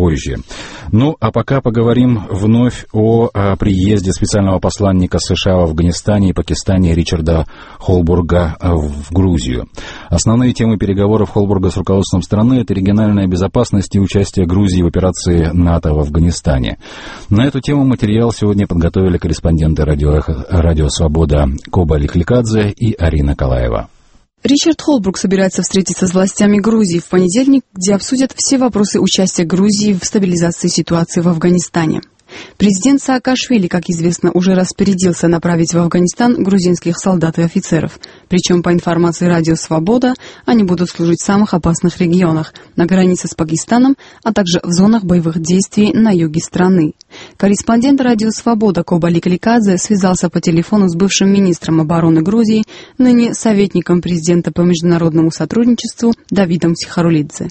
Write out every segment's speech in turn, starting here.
позже. Ну, а пока поговорим вновь о приезде специального посланника США в Афганистане и Пакистане Ричарда Холбурга в Грузию. Основные темы переговоров Холбурга с руководством страны — это региональная безопасность и участие Грузии в операции НАТО в Афганистане. На эту тему материал сегодня подготовили корреспонденты радио «Свобода» Коба Ликликадзе и Арина Калаева. Ричард Холбург собирается встретиться с властями Грузии в понедельник, где обсудят все вопросы участия Грузии в стабилизации ситуации в Афганистане. Президент Саакашвили, как известно, уже распорядился направить в Афганистан грузинских солдат и офицеров. Причем, по информации радио «Свобода», они будут служить в самых опасных регионах, на границе с Пакистаном, а также в зонах боевых действий на юге страны. Корреспондент радио «Свобода» Коба Ликликадзе связался по телефону с бывшим министром обороны Грузии, ныне советником президента по международному сотрудничеству Давидом Психарулидзе.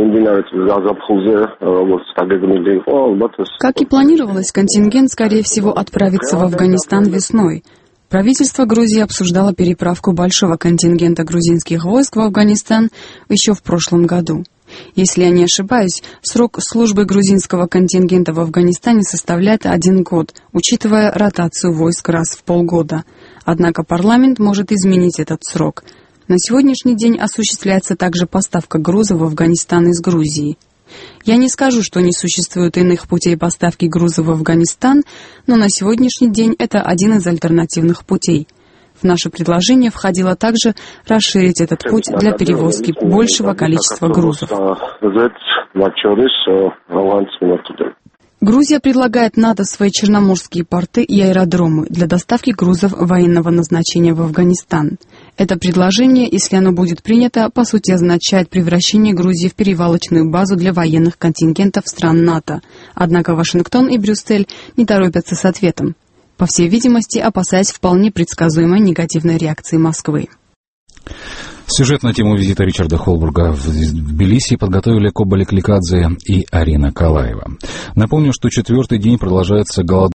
Как и планировалось, контингент, скорее всего, отправится в Афганистан весной. Правительство Грузии обсуждало переправку большого контингента грузинских войск в Афганистан еще в прошлом году. Если я не ошибаюсь, срок службы грузинского контингента в Афганистане составляет 1 год, учитывая ротацию войск раз в полгода. Однако парламент может изменить этот срок. На сегодняшний день осуществляется также поставка грузов в Афганистан из Грузии. Я не скажу, что не существует иных путей поставки грузов в Афганистан, но на сегодняшний день это один из альтернативных путей. В наше предложение входило также расширить этот путь для перевозки большего количества грузов. Грузия предлагает НАТО свои черноморские порты и аэродромы для доставки грузов военного назначения в Афганистан. Это предложение, если оно будет принято, по сути означает превращение Грузии в перевалочную базу для военных контингентов стран НАТО. Однако Вашингтон и Брюссель не торопятся с ответом, по всей видимости, опасаясь вполне предсказуемой негативной реакции Москвы. Сюжет на тему визита Ричарда Холбурга в Тбилиси подготовили Коба Ликликадзе и Арина Калаева. Напомню, что 4-й день продолжается голодовка